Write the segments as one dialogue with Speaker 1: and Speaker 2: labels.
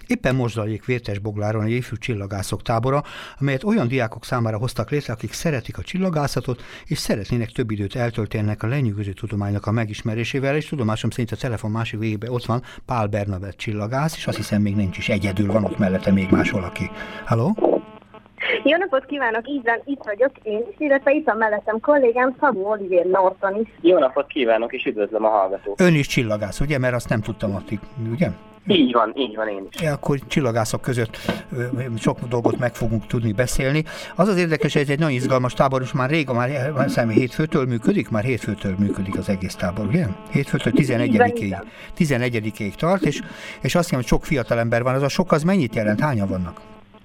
Speaker 1: Éppen most zajlik Vértesbogláron egy ifjú csillagászok tábora, amelyet olyan diákok számára hoztak létre, akik szeretik a csillagászatot, és szeretnének több időt eltölteni a lenyűgöző tudománynak a megismerésével, és tudomásom szerint a telefon másik végében ott van Pál Bernabett csillagász, és azt hiszem még nincs is egyedül, van ott mellette még más valaki. Halló?
Speaker 2: Jó napot kívánok, így van, itt vagyok én is, illetve itt van mellettem kollégám Szabó Olivér Norton is.
Speaker 3: Jó napot kívánok, és üdvözlöm a hallgatót.
Speaker 1: Ön is csillagász, ugye? Mert azt nem tudtam addig, ugye?
Speaker 3: Így van én is.
Speaker 1: Ja, akkor csillagászok között sok dolgot meg fogunk tudni beszélni. Az az érdekes, hogy ez egy nagyon izgalmas tábor, és már rég, már hétfőtől működik, az egész tábor, ugye? Hétfőtől 11-ig tart, és azt hiszem, hogy sok fiatal ember van. Az a sok, az mennyit jelent? Hányan vannak?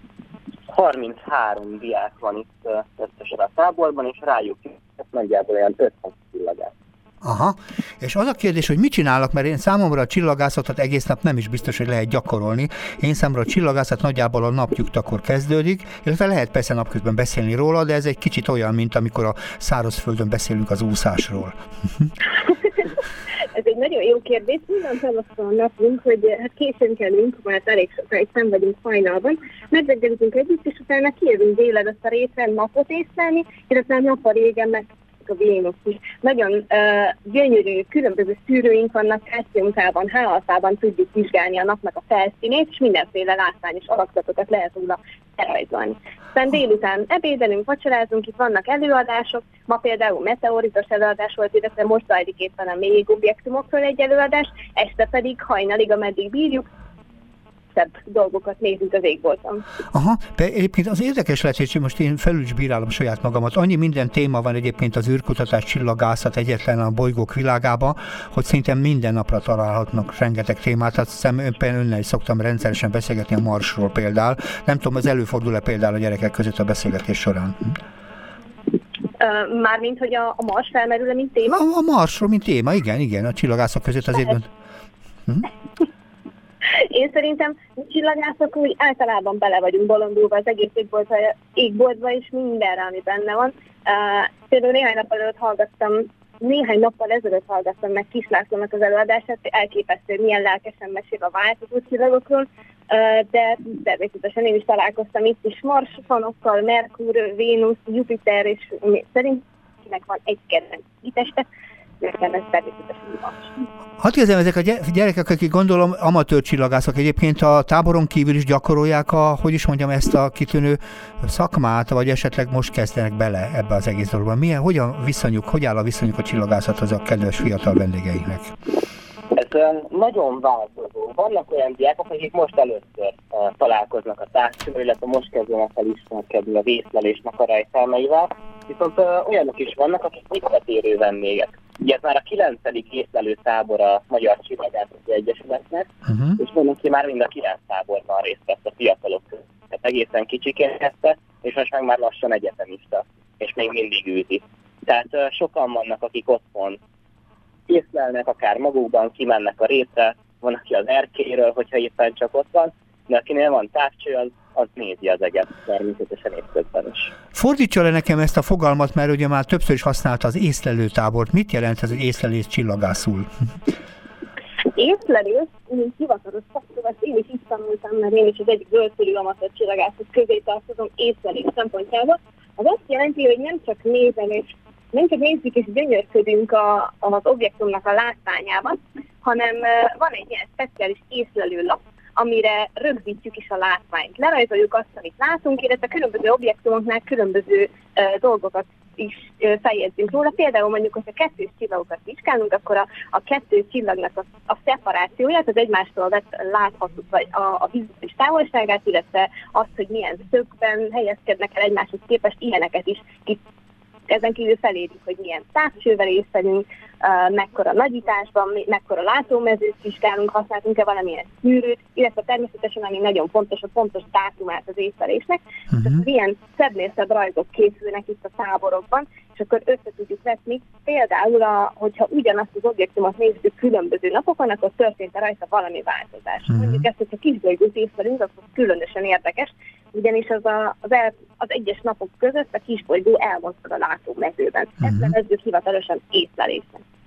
Speaker 3: 33 diák van itt összesen a táborban, és rájuk nagyjából olyan 50 csillagász.
Speaker 1: Aha, és az a kérdés, hogy mit csinálnak, mert én számomra a csillagászatot egész nap nem is biztos, hogy lehet gyakorolni. Én számomra a csillagászat nagyjából a napnyugtakor kezdődik, illetve lehet persze napközben beszélni róla, de ez egy kicsit olyan, mint amikor a szárazföldön beszélünk az úszásról.
Speaker 2: Ez egy nagyon jó kérdés. Minden felosztom a napunk, hogy hát későn kelünk, mert elég sokáig fenn vagyunk hajnalban. Megreggelizünk együtt, és utána kijövünk délelőtt a rétre napot észlelni, illetve a nap a régen meg a Vénusz is. Nagyon gyönyörű, különböző szűrőink vannak, SC-munkában, H-alfában tudjuk vizsgálni a napnak a felszínét, és mindenféle látványos alakzatokat lehet róla elrajzolni. Aztán délután ebédelünk, vacsorázunk, itt vannak előadások, ma például meteoritos előadás volt, illetve most zajlik éppen a még objektumokról egy előadás, este pedig hajnalig, ameddig bírjuk, szebb dolgokat nézünk az égbolton.
Speaker 1: Aha, egyébként az érdekes lehet, hogy most én felül is bírálom saját magamat. Annyi minden téma van egyébként az űrkutatás, csillagászat egyetlen a bolygók világában, hogy szerintem minden napra találhatnak rengeteg témát. Azt hiszem, önnel is szoktam rendszeresen beszélgetni a Marsról például. Nem tudom, az előfordul-e például a gyerekek között a beszélgetés során?
Speaker 2: Mármint, hogy a Mars felmerül-e, mint téma?
Speaker 1: A Marsról, mint téma, igen, a csillagászok között azért...
Speaker 2: Én szerintem csillagászok úgy általában bele vagyunk bolondulva az egész égboltba, és mindenre, ami benne van. Például néhány nappal ezelőtt hallgattam meg Kis Lászlónak az előadását, elképesztő, hogy milyen lelkesen mesél a változó csillagokról, de természetesen én is találkoztam itt is Marsfanokkal, Merkur, Vénusz, Jupiter, és szerintem van egy kedvenc este. Nekem ez természetesen Mars.
Speaker 1: Hadd kérdezem, ezek a gyerekek, akik gondolom amatőr csillagászok, egyébként a táboron kívül is gyakorolják ezt a kitűnő szakmát, vagy esetleg most kezdenek bele ebbe az egész dologban. Hogy áll a viszonyuk a csillagászathoz a kedves fiatal vendégeinknek?
Speaker 3: Ez nagyon változó. Vannak olyan diákok, akik most először találkoznak a távcsővel, illetve most kezdenek el ismerkedni a vészlelésnek a rejtelmeivel, viszont olyanok is vannak, akik visszatérő vendégek. Ugye ez már a 9. észlelő tábor a Magyar Csillagászati Egyesületnek, és van, aki már mind a 9 táborban részt vett a fiatalok között. Tehát egészen kicsikén kezdte, és most már lassan egyetemista, és még mindig űzi. Tehát sokan vannak, akik otthon észlelnek, akár magukban kimennek a rétre, van, aki az erkéről, hogyha éppen csak ott van, de akinél van távcső, az nézi az eget, természetesen évközben is.
Speaker 1: Fordítsa le nekem ezt a fogalmat, mert ugye már többször is használta az észlelőtábort. Mit jelent ez, hogy észlelés csillagászul?
Speaker 2: Észlelés, mint hivatalos szakszó, én is így tanultam, mert én is az egyik zöldszörű amatőr csillagászok közé tartozom észlelés szempontjából. Az azt jelenti, hogy nem csak nézzük és gyönyörködünk az objektumnak a látványában, hanem van egy ilyen speciális észlelőlap, amire rögzítjük is a látványt. Lerajzoljuk azt, amit látunk, illetve különböző objektumoknál különböző dolgokat is feljegyzünk róla. Például mondjuk, hogyha kettős csillagokat vizsgálunk, akkor a kettő csillagnak a szeparációját, az egymástól látható, vagy a vizuális távolságát, illetve azt, hogy milyen szögben helyezkednek el egymáshoz képest, ilyeneket is ezen kívül felírjuk, hogy milyen távcsővel észlelünk, mekkora nagyításban, mekkora látómezőt vizsgálunk, használtunk-e valamilyen szűrőt, illetve természetesen, ami nagyon fontos, a pontos dátumát az észlelésnek. Tehát ilyen szebbnél szebb rajzok készülnek itt a táborokban, és akkor össze tudjuk vetni. Például, hogyha ugyanazt az objektumot nézzük különböző napokon, akkor történt rajta valami változás. Mondjuk ezt, hogyha kisbolygót észlelünk, akkor különösen érdekes, ugyanis az egyes napok között a kisbolygó elmozdul a látómezőben. Ezt nevezzük hivatalosan észlelésnek.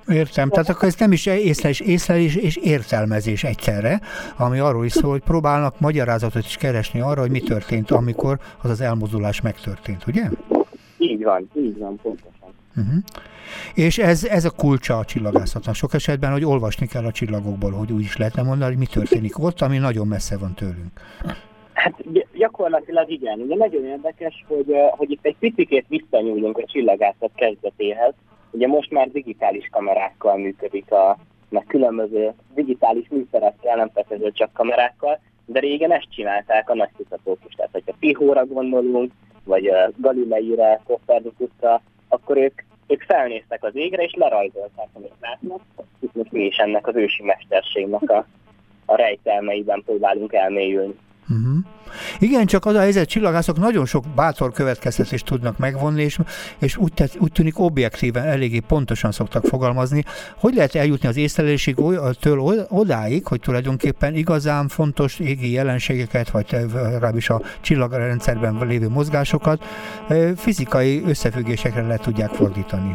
Speaker 1: Értem, tehát akkor ez nem is észlelés és értelmezés egyszerre, ami arról is szól, hogy próbálnak magyarázatot is keresni arra, hogy mi történt, amikor az elmozdulás megtörtént, ugye?
Speaker 3: Így van, pontosan.
Speaker 1: És ez a kulcsa a csillagászatnak. Sok esetben, hogy olvasni kell a csillagokból, hogy úgy is lehetne mondani, hogy mi történik ott, ami nagyon messze van tőlünk.
Speaker 3: Hát gyakorlatilag igen. Ugye nagyon érdekes, hogy itt egy picikét visszanyúlunk a csillagászat kezdetéhez. Ugye most már digitális kamerákkal működik, meg különböző digitális műszerekkel, nem feltétlenül csak kamerákkal, de régen ezt csinálták a nagy kutatók is. Tehát, hogyha Tychóra gondolunk, vagy Galileire, Copernicusra, akkor ők felnéztek az égre, és lerajzolták, amit látnak. Itt most mi is ennek az ősi mesterségnek a rejtelmeiben próbálunk elmélyülni.
Speaker 1: Igen, csak az a helyzet, csillagászok nagyon sok bátor következtetést tudnak megvonni, és úgy tűnik objektíven, eléggé pontosan szoktak fogalmazni. Hogy lehet eljutni az észleléstől odáig, hogy tulajdonképpen igazán fontos égi jelenségeket, vagy legalábbis a csillagrendszerben lévő mozgásokat fizikai összefüggésekre le tudják fordítani?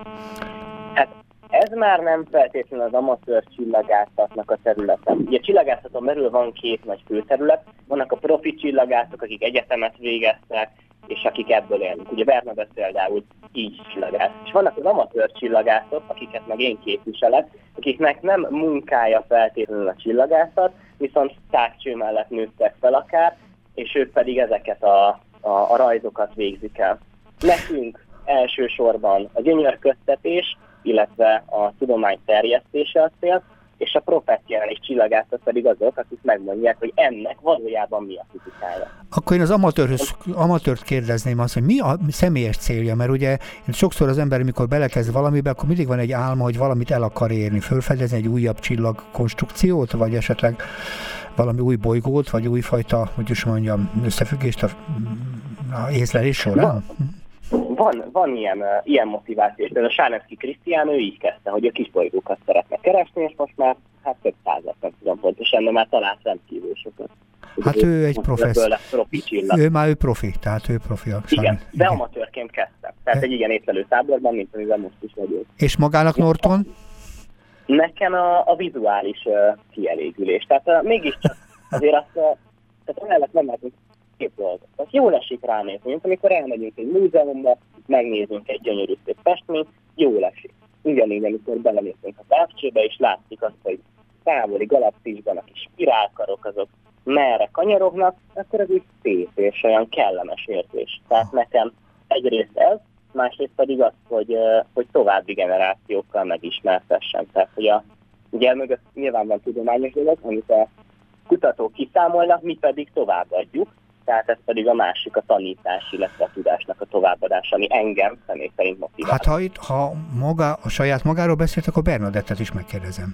Speaker 3: Ez már nem feltétlenül az amatőr csillagászatnak a területe. Ugye a csillagászaton belül van két nagy főterület, vannak a profi csillagászok, akik egyetemet végeztek, és akik ebből élnek. Ugye Bernadett például így csillagász. És vannak az amatőr csillagászok, akiket meg én képviselek, akiknek nem munkája feltétlenül a csillagászat, viszont távcső mellett nőttek fel akár, és ők pedig ezeket a rajzokat végzik el. Nekünk elsősorban a gyönyörködtetés, illetve a tudomány terjesztése a cél, és a professzionális csillagászat pedig azok, akik megmondják, hogy ennek valójában mi a fizikája.
Speaker 1: Akkor én az amatőrt kérdezném azt, hogy mi a személyes célja, mert ugye sokszor az ember, amikor belekezd valamibe, akkor mindig van egy álma, hogy valamit el akar érni, fölfedezni egy újabb csillagkonstrukciót, vagy esetleg valami új bolygót, vagy újfajta, hogy is mondjam, összefüggést a észlelés során?
Speaker 3: Van ilyen motiváció, és a Sárneczky Krisztián, ő így kezdte, hogy a kisbolygókat szeretne keresni, és most már több százat, nem tudom pontosan, de már talált rendkívül sokat.
Speaker 1: Hát ő egy professzor. Ő profi, tehát ő profi.
Speaker 3: Igen, de amatőrként kezdtem. Tehát egy igen észlelő táborban, mint amivel most is vagyok.
Speaker 1: És magának Norton?
Speaker 3: Nekem a vizuális kielégülés. Tehát mégiscsak azért tehát amellett nem lehetünk két dolgot. Tehát jól esik ránézni, mint amikor elmegyünk egy múzeumba, megnézünk egy gyönyörű szép festményt, jól esik. Ugyanígy, amikor belenézünk a távcsőbe, és látszik azt, hogy távoli galaxisban a kis spirálkarok, azok merre kanyarognak, akkor ez úgy szép és olyan kellemes érzés. Tehát nekem egyrészt ez, másrészt pedig az, hogy további generációkkal megismertessen. Tehát, hogy ugye mögött nyilván van tudományos dolog, amit a kutatók kiszámolnak, mi pedig továbbadjuk. Tehát ez pedig a másik, a tanítás, illetve a tudásnak a továbbadása, ami engem személy szerint motivál.
Speaker 1: Hát ha a saját magáról beszélt, akkor Bernadettet is megkérdezem.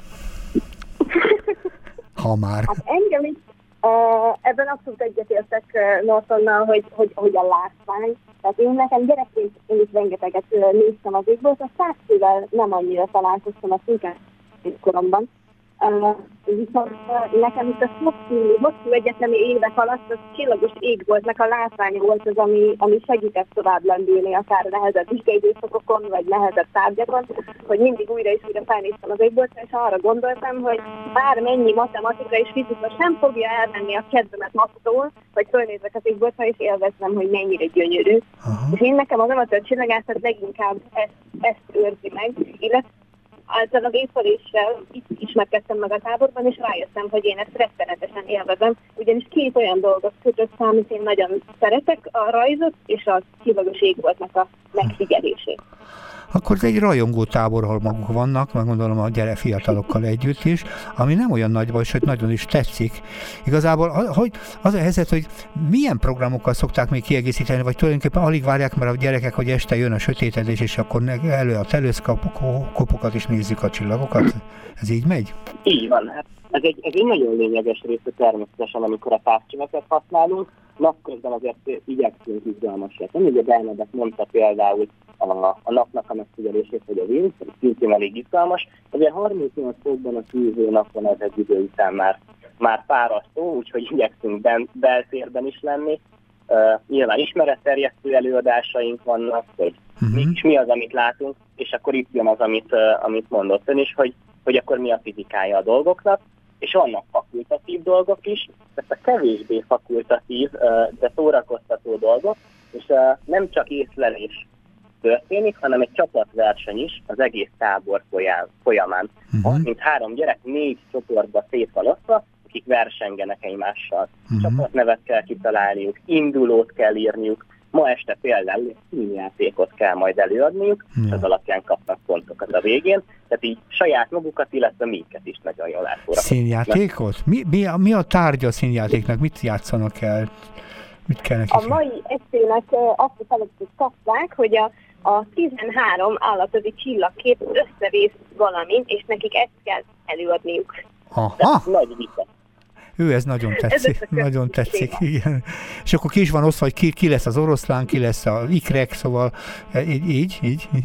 Speaker 1: Ha már.
Speaker 2: Hát engem is ebben abszolút egyetértek Nortonnal, hogy a látvány. Tehát nekem gyerekként én is rengeteget néztem az égbolt, a távcsővel nem annyira találkoztam a koromban. Viszont nekem itt a hosszú egyetemi évek alatt a csillagos égboltnak a látványa volt az, ami segített tovább lendülni akár nehezebb vizsgaidőszakokon, vagy nehezebb tárgyakon, hogy mindig újra és újra felnéztem az égboltra, és arra gondoltam, hogy bármennyi matematika és fizika sem fogja elvenni a kedvemet naptól, hogy fölnézek az égboltra, és élvezem, hogy mennyire gyönyörű. És én nekem az amatőr csillagászat leginkább ezt őrzi meg, illetve által az észleléssel itt ismerkedtem meg a táborban, és rájöttem, hogy én ezt rettenetesen élvezem, ugyanis két olyan dolgot kötött szám, amit én nagyon szeretek, a rajzot és a csillagos égboltnak a megfigyelését.
Speaker 1: Akkor ez egy rajongó tábor, ahol maguk vannak, meg gondolom a fiatalokkal együtt is, ami nem olyan nagy baj, hogy nagyon is tetszik. Igazából hogy az a helyzet, hogy milyen programokkal szokták még kiegészíteni, vagy tulajdonképpen alig várják, mert a gyerekek, hogy este jön a sötétedés, és akkor elő a teleszkopokat is nézzük a csillagokat. Ez így megy?
Speaker 3: Így van. Hát ez egy nagyon lényeges része természetesen, amikor a távcsöveket használunk. Napközben azért igyekszünk izgalmasra. Ugye Bernadett mondta például a napnak a megfigyelését, hogy a Venus, ami szintén elég izgalmas. Azért 38 fokban a tűző napon ez egy idő után már fárasztó, úgyhogy igyekszünk beltérben is lenni. Nyilván ismeretterjesztő előadásaink vannak, hogy mégis mi az, amit látunk, és akkor itt jön az, amit mondott ön is, hogy akkor mi a fizikája a dolgoknak, és vannak fakultatív dolgok is, tehát a kevésbé fakultatív, de szórakoztató dolgok, és nem csak észlelés történik, hanem egy csapatverseny is az egész tábor folyamán. 33 gyerek 4 csoportba szét van osztva, akik versengenek egymással. Csapatnevet kell kitalálniuk, indulót kell írniuk, ma este például színjátékot kell majd előadniuk, és az alapján kapnak pontokat a végén, tehát így saját magukat, illetve minket is nagyon jól elszórakoztatnak.
Speaker 1: Színjátékot? Mi a tárgya a színjátéknak? Mit játszanak el? Mit kell nekik?
Speaker 2: A mai estének azt a feladatot kapták, hogy a 13 állatövi csillagkép összevész valamint, és nekik ezt kell előadniuk.
Speaker 1: Aha!
Speaker 3: Nagy vita.
Speaker 1: Ez nagyon tetszik, nagyon tetszik, igen. És akkor ki is van osztva, hogy ki lesz az oroszlán, ki lesz a ikrek, szóval így.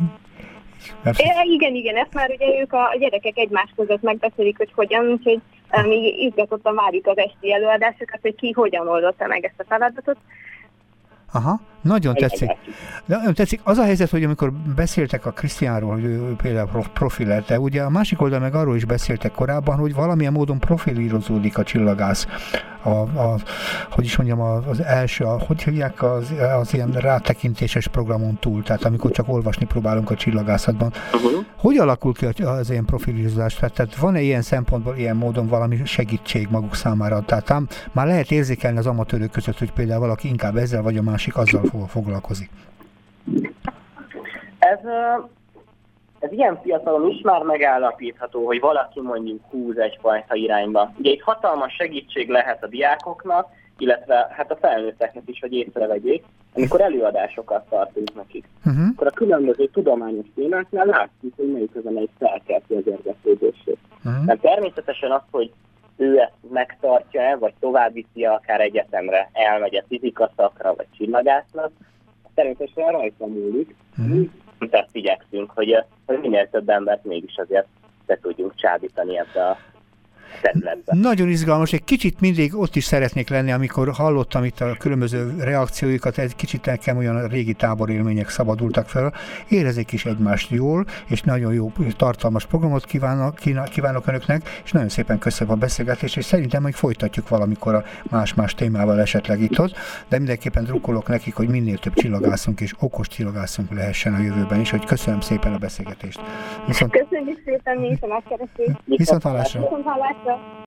Speaker 2: Igen, ezt már ugye ők a gyerekek egymás között megbeszélik, hogy hogyan, úgyhogy mi izgatottan várjuk az esti előadásokat, hogy ki hogyan oldotta meg ezt a feladatot.
Speaker 1: Aha, nagyon tetszik. Nagyon tetszik. Az a helyzet, hogy amikor beszéltek a Krisztiánról, hogy ő például profiler, de ugye a másik oldal meg arról is beszéltek korábban, hogy valamilyen módon profilírozódik a csillagász. Hogy is mondjam, az első, hogy hívják az ilyen rátekintéses programon túl, tehát amikor csak olvasni próbálunk a csillagászatban. Hogy alakul ki az ilyen profilírozás? Tehát van-e ilyen szempontból, ilyen módon valami segítség maguk számára? Tehát már lehet érzékelni az amatőrök között, hogy például valaki inkább ezzel, vagy a másik azzal foglalkozik.
Speaker 3: Ez ilyen fiatalon is már megállapítható, hogy valaki mondjuk húz egyfajta irányba. Ugye itt hatalmas segítség lehet a diákoknak, illetve hát a felnőtteknek is, hogy észrevegyék, amikor előadásokat tartunk nekik. Akkor a különböző tudományos témáknál látszik, hogy melyik az, amelyik felkelti az érdeklődését. Mert természetesen az, hogy ő ezt megtartja-e, vagy továbbviszi akár egyetemre, elmegy a fizika szakra, vagy csillagásznak, természetesen rajta múlik. Tehát igyekszünk, hogy minél több embert mégis azért be tudjunk csábítani ebbe a területben.
Speaker 1: Nagyon izgalmas, egy kicsit mindig ott is szeretnék lenni, amikor hallottam itt a különböző reakcióikat, egy kicsit nekem olyan régi táborélmények szabadultak fel, érezzék is egymást jól, és nagyon jó tartalmas programot kívánok önöknek, és nagyon szépen köszönöm a beszélgetést, és szerintem még folytatjuk valamikor a más témával esetleg itt-ott, de mindenképpen drukkolok nekik, hogy minél több csillagászunk és okos csillagászunk lehessen a jövőben is, hogy köszönöm szépen a beszélgetést.
Speaker 2: Köszönjük szépen, mi is a megkeresést.
Speaker 1: Viszont hallásra.